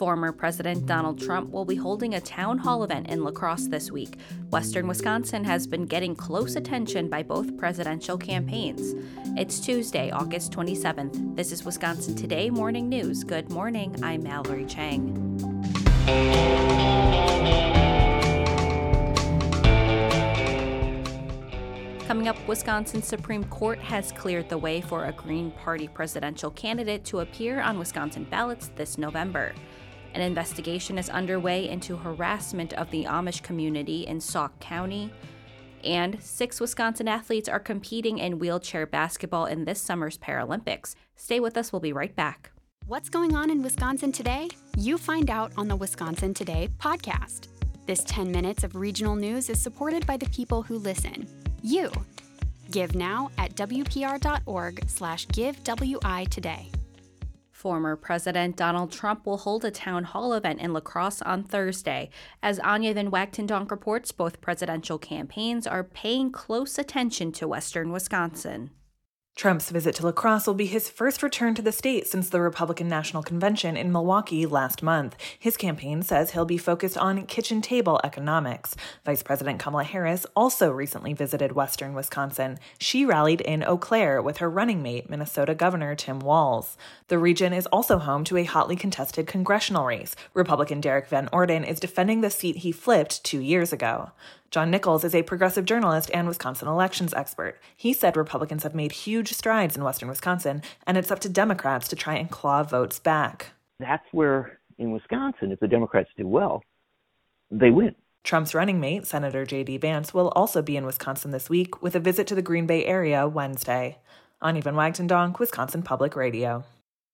Former President Donald Trump will be holding a town hall event in La Crosse this week. Western Wisconsin has been getting close attention by both presidential campaigns. It's Tuesday, August 27th. This is Wisconsin Today Morning News. Good morning, I'm Mallory Chang. Coming up, Wisconsin's Supreme Court has cleared the way for a Green Party presidential candidate to appear on Wisconsin ballots this November. An investigation is underway into harassment of the Amish community in Sauk County. And 6 Wisconsin athletes are competing in wheelchair basketball in this summer's Paralympics. Stay with us, we'll be right back. What's going on in Wisconsin today? You find out on the Wisconsin Today podcast. This 10 minutes of regional news is supported by the people who listen. You. Give now at wpr.org/giveWI today. Former President Donald Trump will hold a town hall event in La Crosse on Thursday. As Anya Van Wagtendonk reports, both presidential campaigns are paying close attention to Western Wisconsin. Trump's visit to La Crosse will be his first return to the state since the Republican National Convention in Milwaukee last month. His campaign says he'll be focused on kitchen table economics. Vice President Kamala Harris also recently visited Western Wisconsin. She rallied in Eau Claire with her running mate, Minnesota Governor Tim Walz. The region is also home to a hotly contested congressional race. Republican Derek Van Orden is defending the seat he flipped 2 years ago. John Nichols is a progressive journalist and Wisconsin elections expert. He said Republicans have made huge strides in Western Wisconsin, and it's up to Democrats to try and claw votes back. That's where, in Wisconsin, if the Democrats do well, they win. Trump's running mate, Senator J.D. Vance, will also be in Wisconsin this week with a visit to the Green Bay area Wednesday. Anya Van Wagtendonk, Wisconsin Public Radio.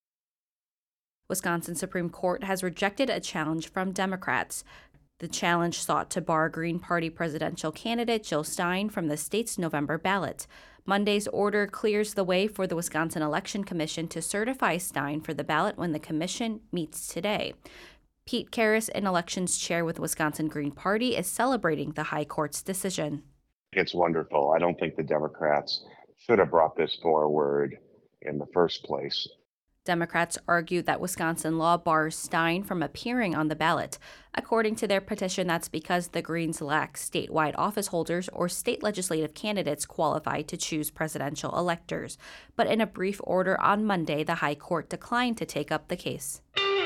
Wisconsin Supreme Court has rejected a challenge from Democrats. The challenge sought to bar Green Party presidential candidate Jill Stein from the state's November ballot. Monday's order clears the way for the Wisconsin Election Commission to certify Stein for the ballot when the commission meets today. Pete Karras, an elections chair with the Wisconsin Green Party, is celebrating the High Court's decision. It's wonderful. I don't think the Democrats should have brought this forward in the first place. Democrats argue that Wisconsin law bars Stein from appearing on the ballot. According to their petition, that's because the Greens lack statewide office holders or state legislative candidates qualified to choose presidential electors. But in a brief order on Monday, the High Court declined to take up the case.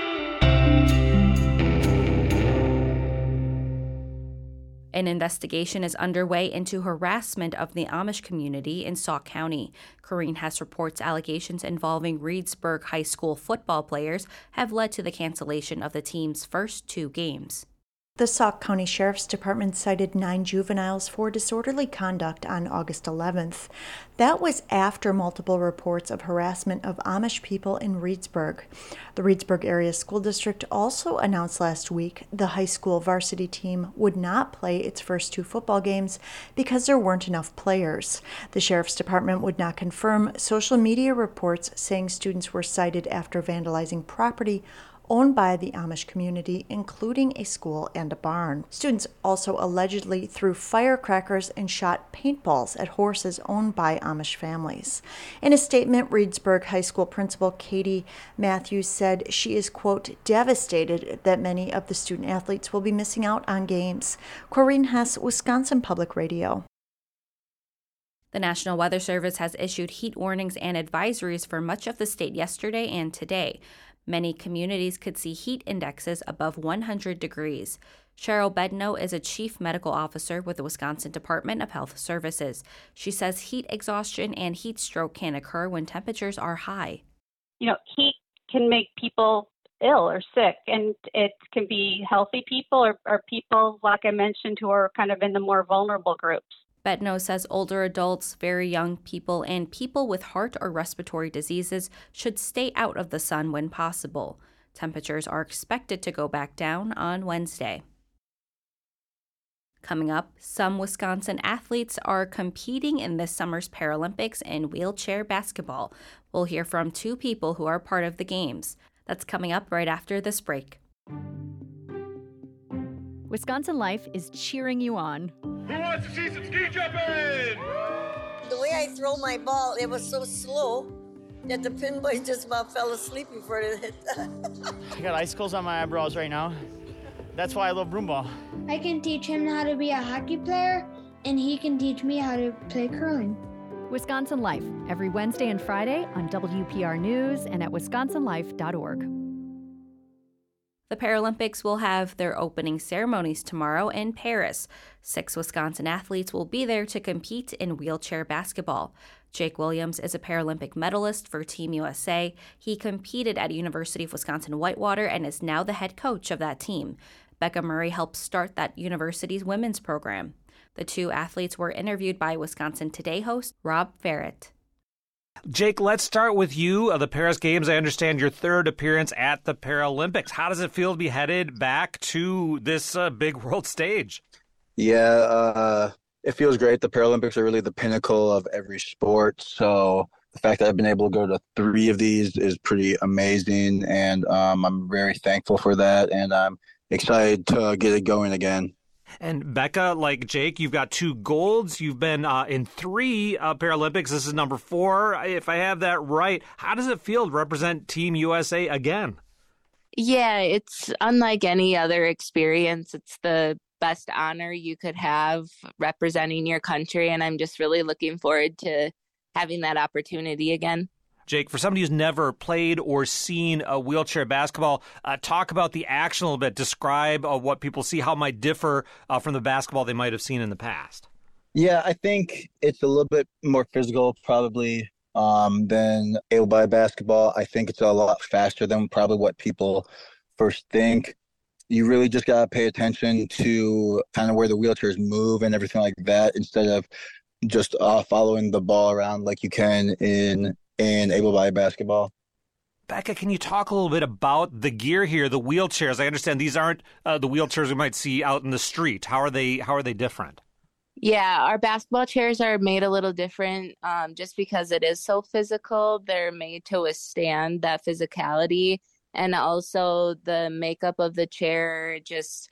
An investigation is underway into harassment of the Amish community in Sauk County. Corrine Hess reports allegations involving Reedsburg High School football players have led to the cancellation of the team's first 2 games. The Sauk County Sheriff's Department cited 9 juveniles for disorderly conduct on August 11th. That was after multiple reports of harassment of Amish people in Reedsburg. The Reedsburg Area School District also announced last week the high school varsity team would not play its first 2 football games because there weren't enough players. The Sheriff's Department would not confirm social media reports saying students were cited after vandalizing property owned by the Amish community, including a school and a barn. Students also allegedly threw firecrackers and shot paintballs at horses owned by Amish families. In a statement, Reedsburg High School principal Katie Matthews said she is, quote, devastated that many of the student athletes will be missing out on games. Corrine Hess, Wisconsin Public Radio. The National Weather Service has issued heat warnings and advisories for much of the state yesterday and today. Many communities could see heat indexes above 100 degrees. Cheryl Bedno is a chief medical officer with the Wisconsin Department of Health Services. She says heat exhaustion and heat stroke can occur when temperatures are high. Heat can make people ill or sick, and it can be healthy people or people, like I mentioned, who are kind of in the more vulnerable groups. Bedno says older adults, very young people, and people with heart or respiratory diseases should stay out of the sun when possible. Temperatures are expected to go back down on Wednesday. Coming up, some Wisconsin athletes are competing in this summer's Paralympics in wheelchair basketball. We'll hear from 2 people who are part of the games. That's coming up right after this break. Wisconsin Life is cheering you on. Who wants to see some ski jumping? The way I throw my ball, it was so slow. that the pinboy just about fell asleep before it hit. I got icicles on my eyebrows right now. That's why I love broomball. I can teach him how to be a hockey player, and he can teach me how to play curling. Wisconsin Life, every Wednesday and Friday on WPR News and at wisconsinlife.org. The Paralympics will have their opening ceremonies tomorrow in Paris. 6 Wisconsin athletes will be there to compete in wheelchair basketball. Jake Williams is a Paralympic medalist for Team USA. He competed at University of Wisconsin-Whitewater and is now the head coach of that team. Becca Murray helped start that university's women's program. The 2 athletes were interviewed by Wisconsin Today host Rob Ferret. Jake, let's start with you. The Paris Games, I understand your 3rd appearance at the Paralympics. How does it feel to be headed back to this big world stage? Yeah, it feels great. The Paralympics are really the pinnacle of every sport. So the fact that I've been able to go to 3 of these is pretty amazing. And I'm very thankful for that. And I'm excited to get it going again. And Becca, like Jake, you've got 2 golds. You've been in 3 Paralympics. This is number 4, if I have that right. How does it feel to represent Team USA again? Yeah, it's unlike any other experience. It's the best honor you could have representing your country, and I'm just really looking forward to having that opportunity again. Jake, for somebody who's never played or seen a wheelchair basketball, talk about the action a little bit. Describe what people see, how it might differ from the basketball they might have seen in the past. Yeah, I think it's a little bit more physical probably than able-bodied basketball. I think it's a lot faster than probably what people first think. You really just got to pay attention to kind of where the wheelchairs move and everything like that instead of just following the ball around like you can in able-bodied basketball. Becca, can you talk a little bit about the gear here, the wheelchairs? I understand these aren't the wheelchairs we might see out in the street. How are they different? Yeah, our basketball chairs are made a little different just because it is so physical. They're made to withstand that physicality. And also the makeup of the chair just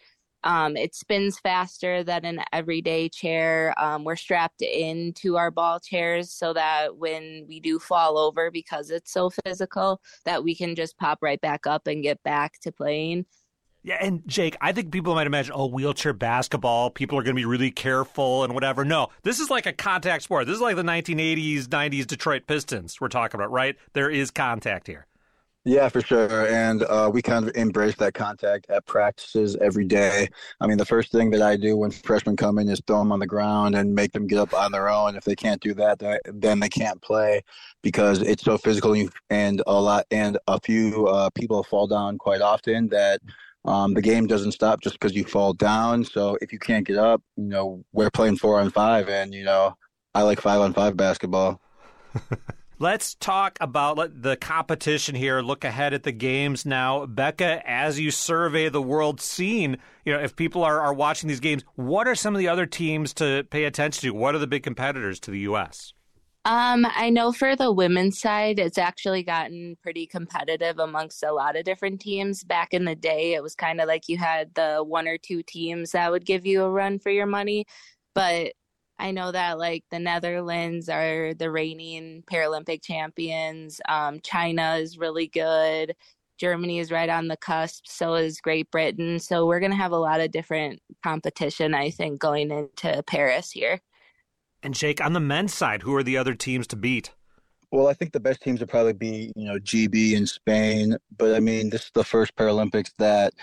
it spins faster than an everyday chair. We're strapped into our ball chairs so that when we do fall over, because it's so physical, that we can just pop right back up and get back to playing. Yeah, and Jake, I think people might imagine, wheelchair basketball, people are going to be really careful and whatever. No, this is like a contact sport. This is like the 1980s, 90s Detroit Pistons we're talking about, right? There is contact here. Yeah, for sure. And we kind of embrace that contact at practices every day. I mean, the first thing that I do when freshmen come in is throw them on the ground and make them get up on their own. If they can't do that, then they can't play because it's so physical and a few people fall down quite often that the game doesn't stop just because you fall down. So if you can't get up, we're playing 4-on-5 and, I like 5-on-5 basketball. Let's talk about the competition here, look ahead at the games now. Becca, as you survey the world scene, if people are watching these games, what are some of the other teams to pay attention to? What are the big competitors to the U.S.? I know for the women's side, it's actually gotten pretty competitive amongst a lot of different teams. Back in the day, it was kind of like you had the 1 or 2 teams that would give you a run for your money. But I know that like the Netherlands are the reigning Paralympic champions. China is really good. Germany is right on the cusp. So is Great Britain. So we're going to have a lot of different competition, I think, going into Paris here. And Jake, on the men's side, who are the other teams to beat? Well, I think the best teams would probably be, GB in Spain. But I mean, this is the first Paralympics that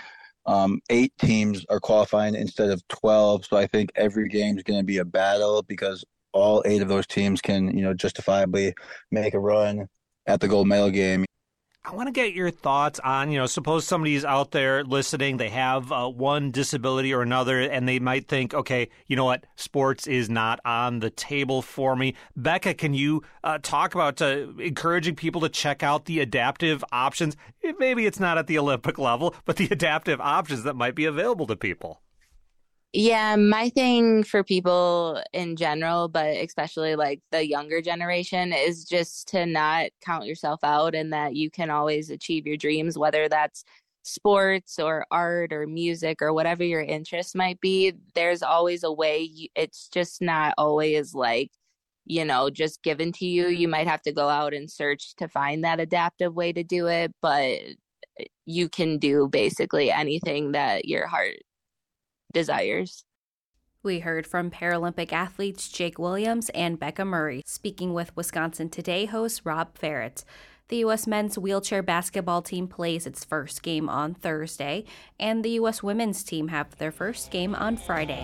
8 teams are qualifying instead of 12. So I think every game is going to be a battle because all 8 of those teams can, justifiably make a run at the gold medal game. I want to get your thoughts on, suppose somebody's out there listening, they have one disability or another, and they might think, okay, you know what, sports is not on the table for me. Becca, can you talk about encouraging people to check out the adaptive options? Maybe it's not at the Olympic level, but the adaptive options that might be available to people. Yeah, my thing for people in general, but especially like the younger generation, is just to not count yourself out and that you can always achieve your dreams, whether that's sports or art or music or whatever your interest might be. There's always a way. It's just not always like just given to you. You might have to go out and search to find that adaptive way to do it, but you can do basically anything that your heart desires. We heard from Paralympic athletes Jake Williams and Becca Murray, speaking with Wisconsin Today host Rob Ferret. The U.S. men's wheelchair basketball team plays its first game on Thursday, and the U.S. women's team have their first game on Friday.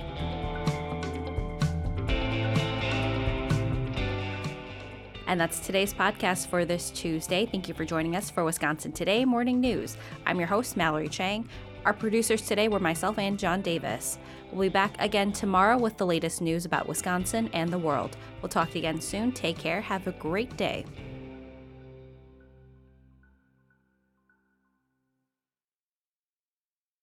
And that's today's podcast for this Tuesday. Thank you for joining us for Wisconsin Today Morning News. I'm your host, Mallory Chang. Our producers today were myself and John Davis. We'll be back again tomorrow with the latest news about Wisconsin and the world. We'll talk to you again soon. Take care. Have a great day.